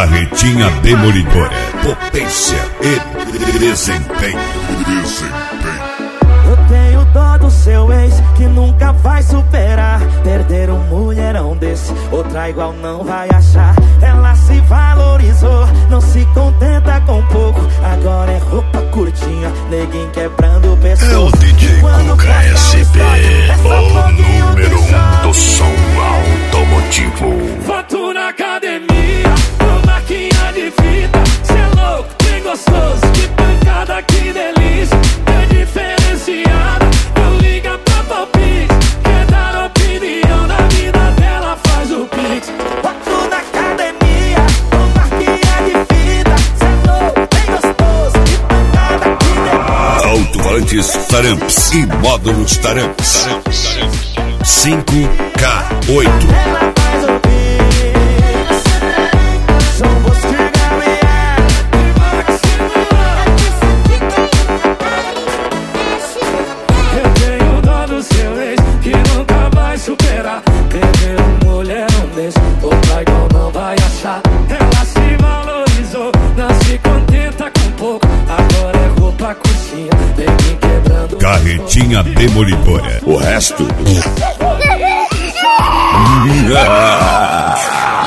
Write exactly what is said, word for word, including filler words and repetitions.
Carretinha demolidora, potência e desempenho. Desempenho. Eu tenho dó do seu ex que nunca vai superar. Perder um mulherão desse, outra igual não vai achar. Ela se valorizou, não se contenta com pouco. Agora é roupa curtinha, neguinho quebrando o pescoço. É o D J Cuca S P, o número um do som automotivo. Foto na academia, com maquinha de fita. Cê é louco, que gostoso, que pancada, que delícia. É diferenciada, não liga pra palpite. Quer dar opinião na vida dela, faz o pix. Foto na academia, com maquinha de fita. Cê é louco, bem gostoso, que pancada, que delícia. Alto-falantes Taramps e módulos Taramps cinco K oito. Ela faz o pix. Somos de Gabriel e Maximo. Eu tenho dó do seu ex que nunca vai superar. Perder um mulherão desse, outra igual não vai achar. Ela se valorizou, não se contenta com pouco. Agora é roupa curtinha, neguinho quebrando. Carretinha demolidora. O resto